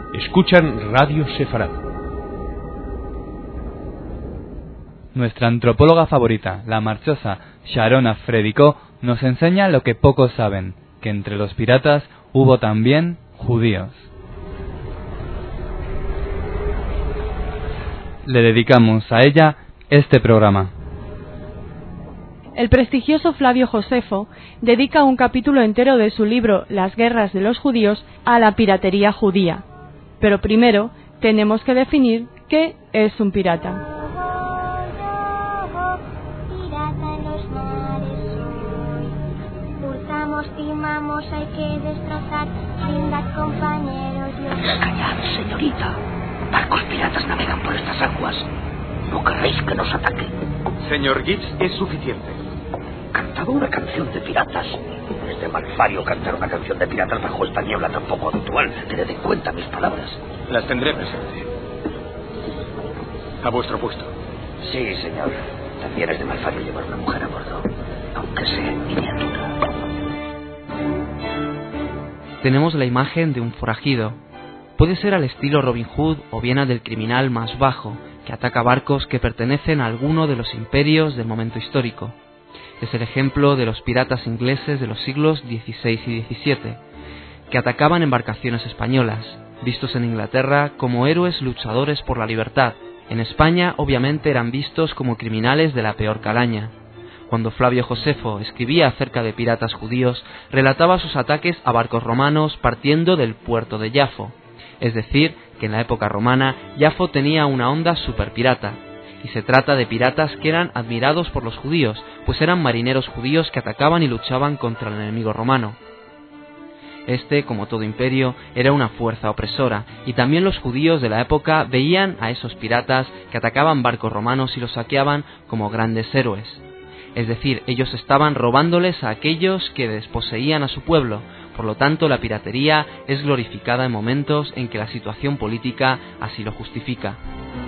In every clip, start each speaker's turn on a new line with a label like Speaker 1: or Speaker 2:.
Speaker 1: Escuchan Radio Sefarad.
Speaker 2: Nuestra antropóloga favorita, la marchosa Sharona Frediko, nos enseña lo que pocos saben, que entre los piratas hubo también judíos. Le dedicamos a ella este programa.
Speaker 3: El prestigioso Flavio Josefo dedica un capítulo entero de su libro Las guerras de los judíos a la piratería judía. Pero primero tenemos que definir qué es un pirata.
Speaker 4: Timamos, hay que destrozar, brindad compañeros.
Speaker 5: Callad, señorita. Barcos piratas navegan por estas aguas. No querréis que nos ataquen.
Speaker 6: Señor Gibbs, es suficiente.
Speaker 5: Cantado una canción de piratas. Es de malfario cantar una canción de piratas bajo esta niebla tan poco habitual. Tened en cuenta mis palabras.
Speaker 6: Las tendré presente. A vuestro puesto.
Speaker 5: Sí, señor. También es de malfario llevar una mujer a bordo, aunque sea en miniatura.
Speaker 7: Tenemos la imagen de un forajido. Puede ser al estilo Robin Hood o bien al del criminal más bajo, que ataca barcos que pertenecen a alguno de los imperios del momento histórico. Es el ejemplo de los piratas ingleses de los siglos XVI y XVII, que atacaban embarcaciones españolas, vistos en Inglaterra como héroes luchadores por la libertad. En España, obviamente, eran vistos como criminales de la peor calaña. Cuando Flavio Josefo escribía acerca de piratas judíos, relataba sus ataques a barcos romanos partiendo del puerto de Jafo. Es decir, que en la época romana, Jafo tenía una onda superpirata. Y se trata de piratas que eran admirados por los judíos, pues eran marineros judíos que atacaban y luchaban contra el enemigo romano. Este, como todo imperio, era una fuerza opresora, y también los judíos de la época veían a esos piratas que atacaban barcos romanos y los saqueaban como grandes héroes. Es decir, ellos estaban robándoles a aquellos que desposeían a su pueblo. Por lo tanto, la piratería es glorificada en momentos en que la situación política así lo justifica.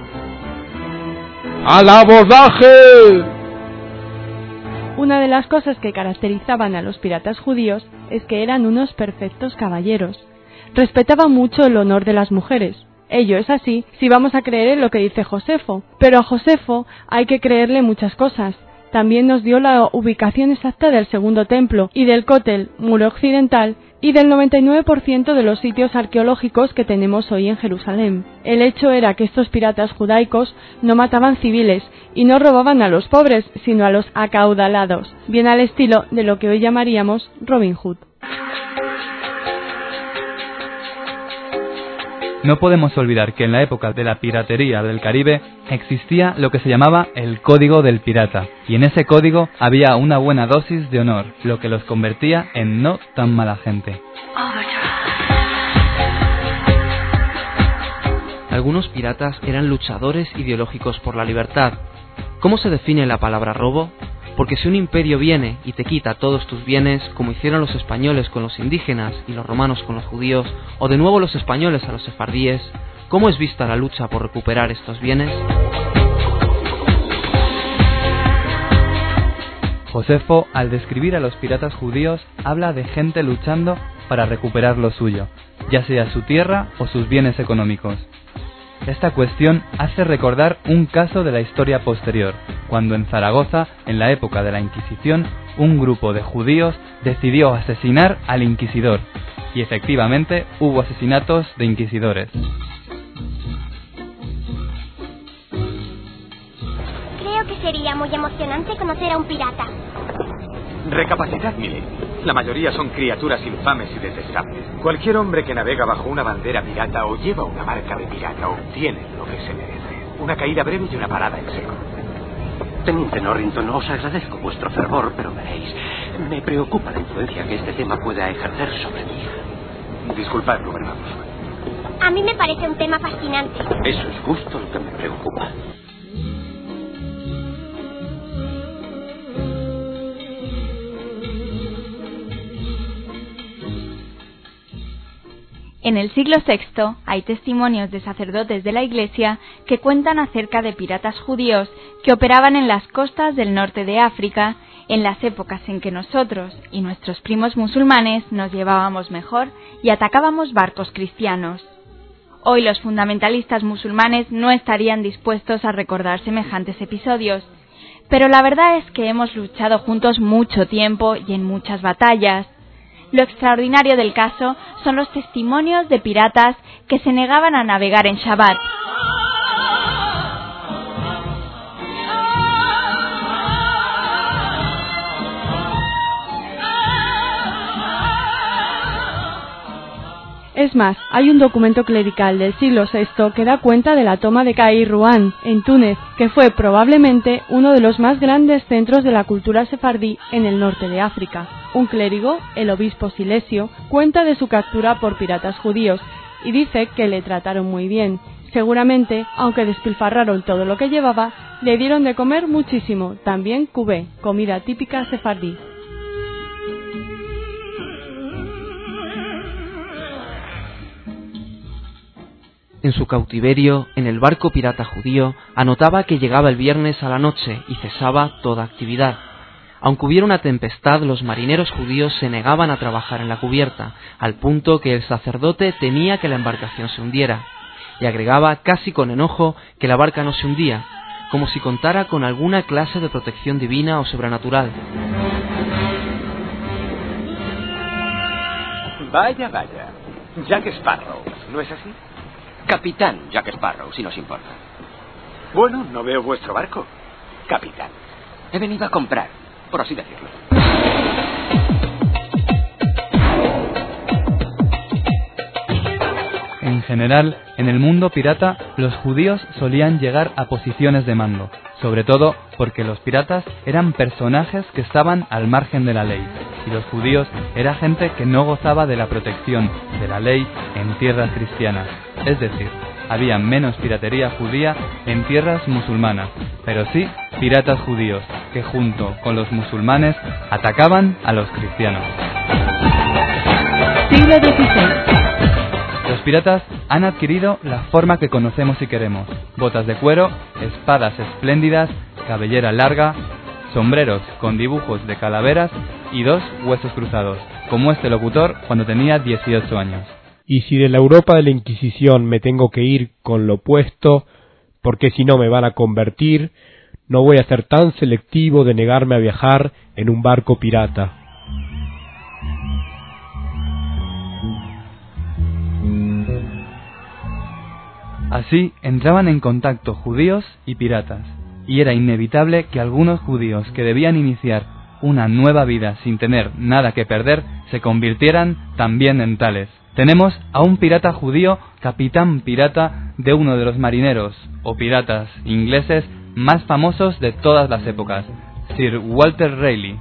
Speaker 1: ¡Al abordaje!
Speaker 3: Una de las cosas que caracterizaban a los piratas judíos es que eran unos perfectos caballeros. Respetaban mucho el honor de las mujeres. Ello es así si vamos a creer en lo que dice Josefo. Pero a Josefo hay que creerle muchas cosas. También nos dio la ubicación exacta del segundo templo y del Kotel, muro occidental, y del 99% de los sitios arqueológicos que tenemos hoy en Jerusalén. El hecho era que estos piratas judaicos no mataban civiles y no robaban a los pobres, sino a los acaudalados, bien al estilo de lo que hoy llamaríamos Robin Hood.
Speaker 2: No podemos olvidar que en la época de la piratería del Caribe existía lo que se llamaba el Código del Pirata, y en ese código había una buena dosis de honor, lo que los convertía en no tan mala gente.
Speaker 7: Algunos piratas eran luchadores ideológicos por la libertad. ¿Cómo se define la palabra robo? Porque si un imperio viene y te quita todos tus bienes, como hicieron los españoles con los indígenas y los romanos con los judíos, o de nuevo los españoles a los sefardíes, ¿cómo es vista la lucha por recuperar estos bienes?
Speaker 2: Josefo, al describir a los piratas judíos, habla de gente luchando para recuperar lo suyo, ya sea su tierra o sus bienes económicos. Esta cuestión hace recordar un caso de la historia posterior, cuando en Zaragoza, en la época de la Inquisición, un grupo de judíos decidió asesinar al inquisidor, y efectivamente hubo asesinatos de inquisidores.
Speaker 4: Creo que sería muy emocionante conocer a un pirata.
Speaker 6: Recapacitad, Milady. La mayoría son criaturas infames y detestables. Cualquier hombre que navega bajo una bandera pirata o lleva una marca de pirata obtiene lo que se merece. Una caída breve y una parada en seco.
Speaker 8: Teniente Norrington, os agradezco vuestro fervor, pero veréis, me preocupa la influencia que este tema pueda ejercer sobre mí.
Speaker 6: Disculpad, gobernador.
Speaker 4: A mí me parece un tema fascinante.
Speaker 8: Eso es justo lo que me preocupa.
Speaker 9: En el siglo VI hay testimonios de sacerdotes de la Iglesia que cuentan acerca de piratas judíos que operaban en las costas del norte de África en las épocas en que nosotros y nuestros primos musulmanes nos llevábamos mejor y atacábamos barcos cristianos. Hoy los fundamentalistas musulmanes no estarían dispuestos a recordar semejantes episodios, pero la verdad es que hemos luchado juntos mucho tiempo y en muchas batallas. Lo extraordinario del caso son los testimonios de piratas que se negaban a navegar en Shabbat.
Speaker 3: Es más, hay un documento clerical del siglo VI que da cuenta de la toma de Kairouan, en Túnez, que fue probablemente uno de los más grandes centros de la cultura sefardí en el norte de África. Un clérigo, el obispo Silesio, cuenta de su captura por piratas judíos y dice que le trataron muy bien. Seguramente, aunque despilfarraron todo lo que llevaba, le dieron de comer muchísimo, también cubé, comida típica sefardí.
Speaker 7: En su cautiverio, en el barco pirata judío, anotaba que llegaba el viernes a la noche y cesaba toda actividad. Aunque hubiera una tempestad, los marineros judíos se negaban a trabajar en la cubierta, al punto que el sacerdote temía que la embarcación se hundiera, y agregaba casi con enojo que la barca no se hundía, como si contara con alguna clase de protección divina o sobrenatural.
Speaker 6: Vaya, vaya. Jack Sparrow, ¿no es así?
Speaker 8: Capitán Jack Sparrow, si nos importa.
Speaker 6: Bueno, no veo vuestro barco. Capitán.
Speaker 8: He venido a comprar, por así decirlo.
Speaker 2: En general, en el mundo pirata, los judíos solían llegar a posiciones de mando, sobre todo porque los piratas eran personajes que estaban al margen de la ley, y los judíos era gente que no gozaba de la protección de la ley en tierras cristianas. Es decir, había menos piratería judía en tierras musulmanas, pero sí piratas judíos, que junto con los musulmanes atacaban a los cristianos.
Speaker 3: Siglo XVI.
Speaker 2: Los piratas han adquirido la forma que conocemos y queremos: botas de cuero, espadas espléndidas, cabellera larga, sombreros con dibujos de calaveras y 2 huesos cruzados, como este locutor cuando tenía 18 años.
Speaker 1: Y si de la Europa de la Inquisición me tengo que ir con lo opuesto, porque si no me van a convertir, no voy a ser tan selectivo de negarme a viajar en un barco pirata.
Speaker 2: Así entraban en contacto judíos y piratas, y era inevitable que algunos judíos que debían iniciar una nueva vida sin tener nada que perder se convirtieran también en tales. Tenemos a un pirata judío, capitán pirata de uno de los marineros o piratas ingleses más famosos de todas las épocas, Sir Walter Raleigh.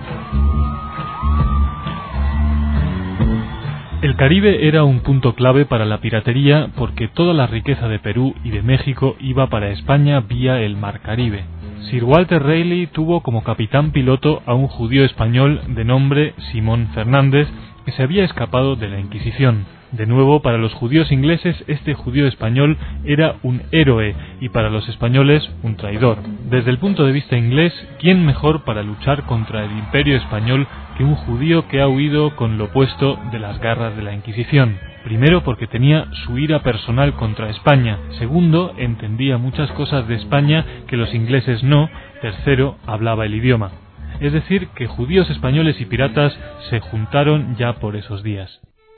Speaker 10: El Caribe era un punto clave para la piratería porque toda la riqueza de Perú y de México iba para España vía el Mar Caribe. Sir Walter Raleigh tuvo como capitán piloto a un judío español de nombre Simón Fernández que se había escapado de la Inquisición. De nuevo, para los judíos ingleses, este judío español era un héroe y para los españoles un traidor. Desde el punto de vista inglés, ¿quién mejor para luchar contra el imperio español que un judío que ha huido con lo opuesto de las garras de la Inquisición? Primero, porque tenía su ira personal contra España. Segundo, entendía muchas cosas de España que los ingleses no. Tercero, hablaba el idioma. Es decir, que judíos españoles y piratas se juntaron ya por esos días.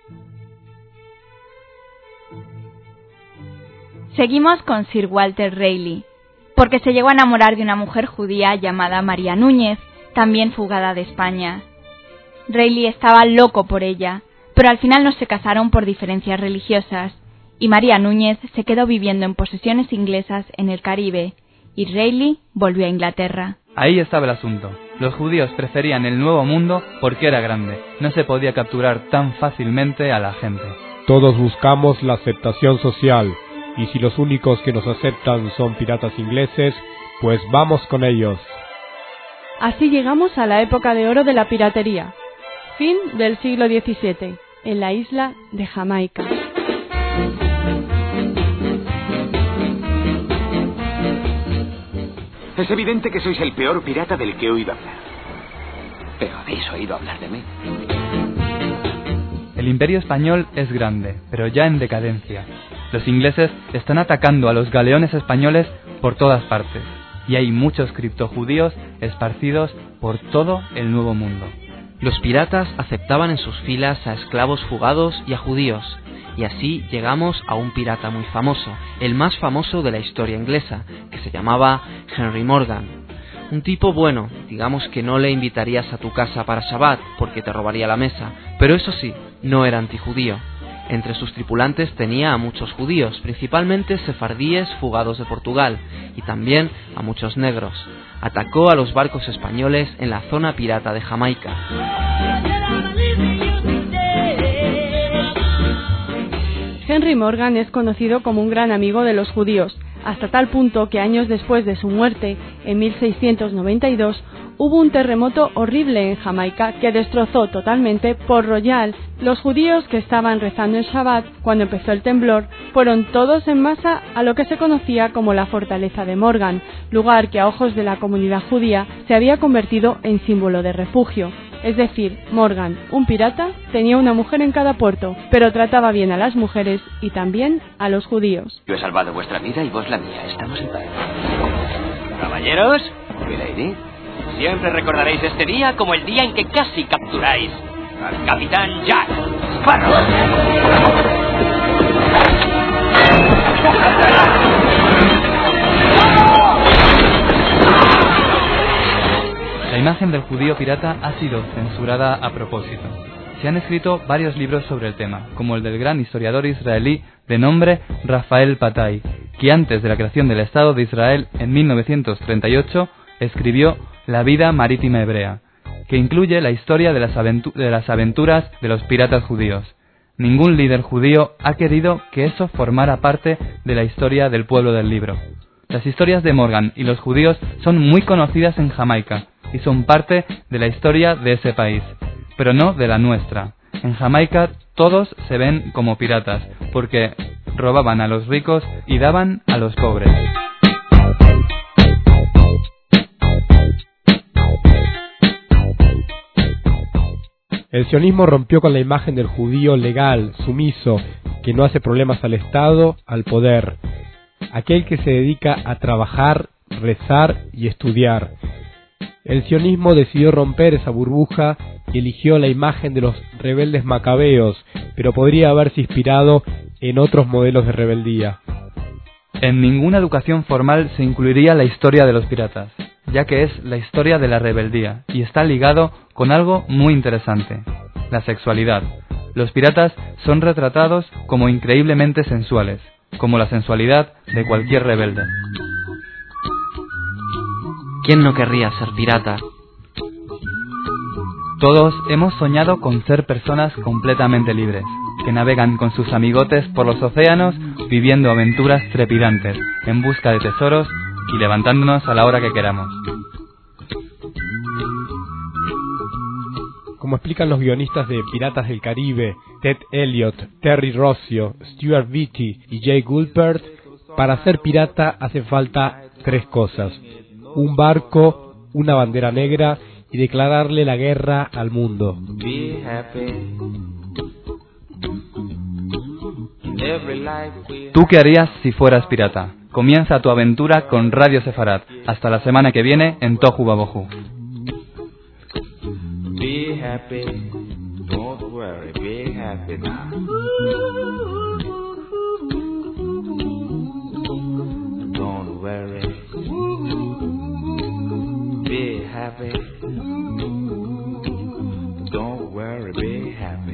Speaker 9: Seguimos con Sir Walter Raleigh, porque se llegó a enamorar de una mujer judía llamada María Núñez, también fugada de España. Raleigh estaba loco por ella, pero al final no se casaron por diferencias religiosas, y María Núñez se quedó viviendo en posesiones inglesas en el Caribe, y Raleigh volvió a Inglaterra.
Speaker 2: Ahí estaba el asunto. Los judíos preferían el Nuevo Mundo porque era grande, no se podía capturar tan fácilmente a la gente.
Speaker 1: Todos buscamos la aceptación social, y si los únicos que nos aceptan son piratas ingleses, pues vamos con ellos.
Speaker 3: Así llegamos a la época de oro de la piratería, fin del siglo XVII, en la isla de Jamaica.
Speaker 6: Es evidente que sois el peor pirata del que he oído hablar.
Speaker 8: Pero habéis oído hablar de mí.
Speaker 2: El imperio español es grande, pero ya en decadencia. Los ingleses están atacando a los galeones españoles por todas partes, y hay muchos criptojudíos esparcidos por todo el Nuevo Mundo.
Speaker 7: Los piratas aceptaban en sus filas a esclavos fugados y a judíos, y así llegamos a un pirata muy famoso, el más famoso de la historia inglesa, que se llamaba Henry Morgan. Un tipo bueno, digamos que no le invitarías a tu casa para Shabbat porque te robaría la mesa, pero eso sí, no era antijudío. Entre sus tripulantes tenía a muchos judíos, principalmente sefardíes fugados de Portugal, y también a muchos negros. Atacó a los barcos españoles en la zona pirata de Jamaica.
Speaker 3: Henry Morgan es conocido como un gran amigo de los judíos, hasta tal punto que años después de su muerte, en 1692, hubo un terremoto horrible en Jamaica que destrozó totalmente Port Royal. Los judíos que estaban rezando en Shabbat cuando empezó el temblor fueron todos en masa a lo que se conocía como la Fortaleza de Morgan, lugar que a ojos de la comunidad judía se había convertido en símbolo de refugio. Es decir, Morgan, un pirata, tenía una mujer en cada puerto, pero trataba bien a las mujeres y también a los judíos.
Speaker 5: Yo he salvado vuestra vida y vos la mía. Estamos en paz. Caballeros, milady, siempre recordaréis este día como el día en que casi capturáis al Capitán Jack Sparrow.
Speaker 2: La imagen del judío pirata ha sido censurada a propósito. Se han escrito varios libros sobre el tema, como el del gran historiador israelí de nombre Rafael Patai, que antes de la creación del Estado de Israel en 1938 escribió La vida marítima hebrea, que incluye la historia de las aventuras de los piratas judíos. Ningún líder judío ha querido que eso formara parte de la historia del pueblo del libro. Las historias de Morgan y los judíos son muy conocidas en Jamaica y son parte de la historia de ese país, pero no de la nuestra. En Jamaica todos se ven como piratas, porque robaban a los ricos y daban a los pobres.
Speaker 1: El sionismo rompió con la imagen del judío legal, sumiso, que no hace problemas al Estado, al poder. Aquel que se dedica a trabajar, rezar y estudiar. El sionismo decidió romper esa burbuja y eligió la imagen de los rebeldes macabeos, pero podría haberse inspirado en otros modelos de rebeldía.
Speaker 2: En ninguna educación formal se incluiría la historia de los piratas, ya que es la historia de la rebeldía y está ligado con algo muy interesante, la sexualidad. Los piratas son retratados como increíblemente sensuales, como la sensualidad de cualquier rebelde.
Speaker 7: ¿Quién no querría ser pirata?
Speaker 2: Todos hemos soñado con ser personas completamente libres, que navegan con sus amigotes por los océanos, viviendo aventuras trepidantes, en busca de tesoros y levantándonos a la hora que queramos.
Speaker 1: Como explican los guionistas de Piratas del Caribe, Ted Elliott, Terry Rossio, Stuart Beattie y Jay Goldberg, para ser pirata hace falta 3 cosas: un barco, una bandera negra y declararle la guerra al mundo.
Speaker 2: ¿Tú qué harías si fueras pirata? Comienza tu aventura con Radio Sefarat. Hasta la semana que viene en Tohu Babohu.
Speaker 11: Be happy, don't worry, be happy now. Don't worry, be happy. Don't worry, be happy.